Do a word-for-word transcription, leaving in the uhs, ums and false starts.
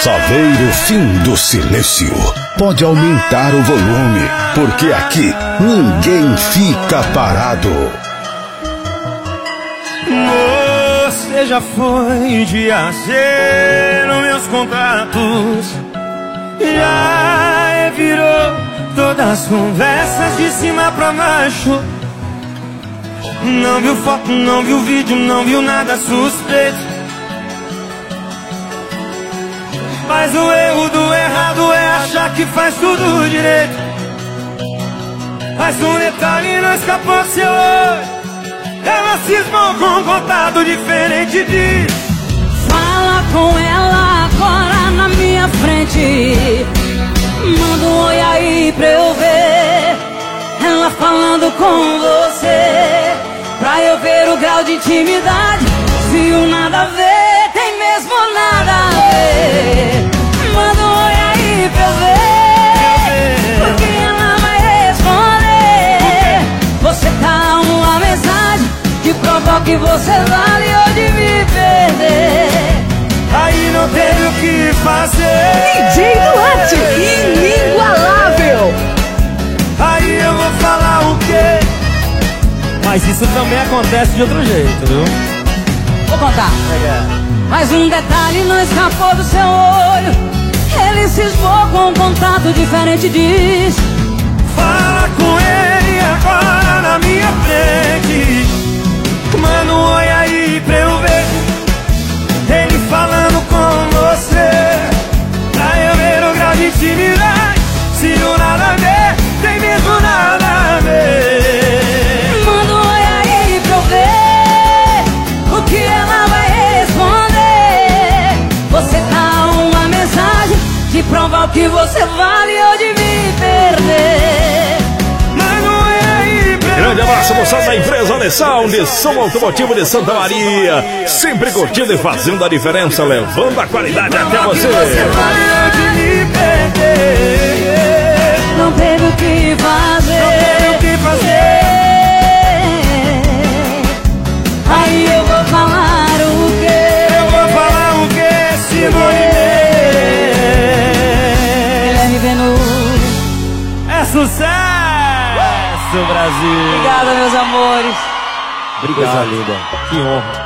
só ver o fim do silêncio. Pode aumentar o volume, porque aqui ninguém fica parado. Você já foi de acer nos meus contatos, já virou todas as conversas de cima pra baixo. Não viu foto, não viu vídeo, não viu nada suspeito. Mas o erro do errado é achar que faz tudo direito. Mas um detalhe não escapou do seu olho. Ela cismou com um contato diferente de... Fala com ela agora na minha frente. Manda um oi aí pra eu ver ela falando com você, pra eu ver o grau de intimidade. Se o nada a ver tem mesmo nada a ver. Manda um oi aí pra eu ver, porque ela vai responder. Você tá uma mensagem que prova que você vale ou de me perder. Aí não teve o que fazer. D J Duarte, inigualável. Aí eu vou falar o quê? Mas isso também acontece de outro jeito, viu? Vou contar. Mas um detalhe não escapou do seu olho. Ele cismou com um contato diferente, diz. Fala com ele agora na minha frente. Manda um oi aí pra eu ver ele falando com você, pra eu ver o grau de intimidade. Se o nada a ver, tem mesmo nada a ver. Manda um oi aí pra eu ver o que ela vai responder. Você dá uma mensagem de provar o que você vale ou de me perder. Manda um oi aí pra eu ver. Grande abraço, moçada da empresa Alessound, som automotivo de Santa Maria. Sempre curtindo e fazendo a diferença, levando a qualidade até você. Não teve o que fazer. Não teve o que fazer. Aí eu vou falar o quê? Eu vou falar o quê? Se Guilherme Venuto. É sucesso, Brasil. Obrigada, meus amores. Obrigado, linda. Que honra.